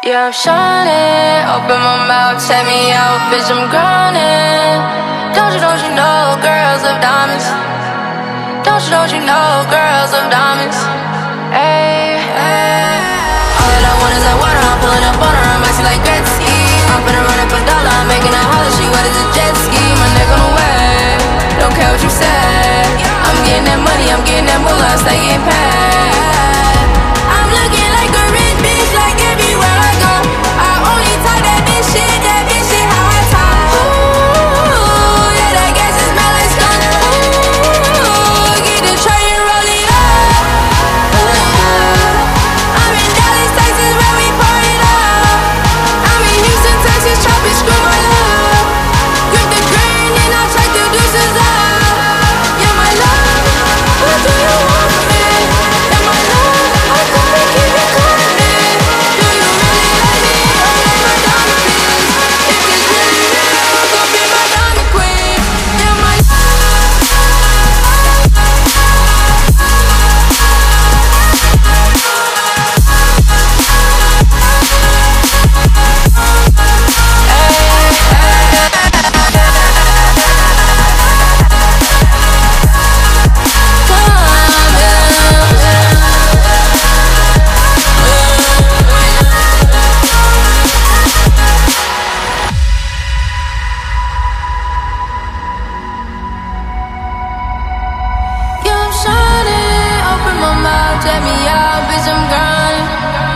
Yeah, I'm shining, open my mouth, take me out, bitch, I'm grinding. Don't you know, girls love diamonds. Don't you know, girls love diamonds. Ayy, ayy. All that I want is that water, I'm pulling up on her, I'm icy like Gretzky. I'm finna run up a dollar, I'm making a holler, she wet as a jet ski. My neck on the wave, don't care what you say. I'm getting that money, I'm getting that moolah, stay getting paid. I'm looking like a rich bitch, like everywhere I go. I only talk that bitch shit how I talk. Ooh, yeah, that gas is smell like skunk. Ooh, get the tray and roll it up. I'm in Dallas, Texas, where we pour it up. I'm in Houston, Texas, chopping, screw my love. Grip the green and I check the deuces up. Yeah, my love, what do you want from me? Yeah, my love, I come and keep it coming. Do you really like me? Or like my diamond piece? If it's really real, go be my diamond queen. Yeah, my yeah, I'm shining, open my mouth, take me out, bitch, I'm grinding.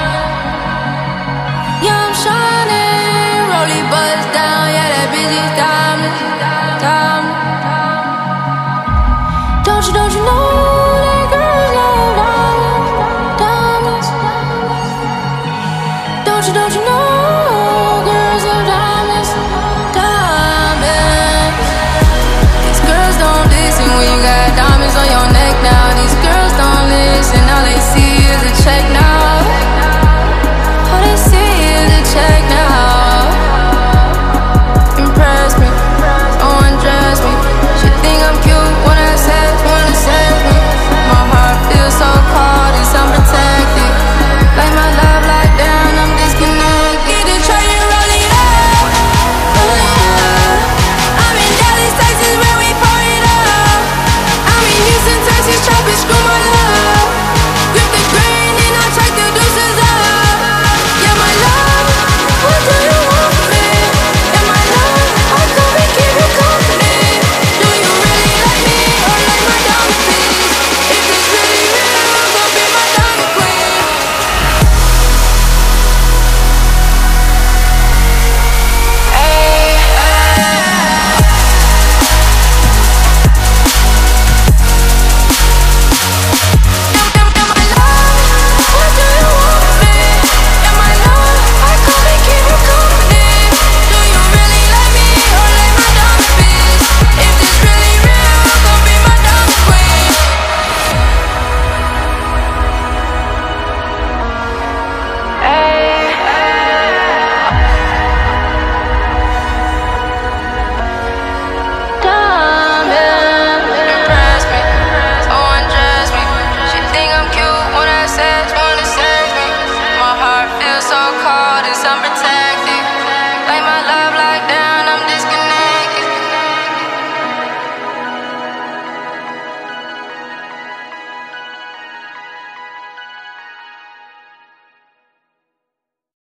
Yeah, I'm shining, rollie buzz down, yeah, that bitch is diamond, diamond. Don't you know that girls love diamonds, diamonds. Don't you know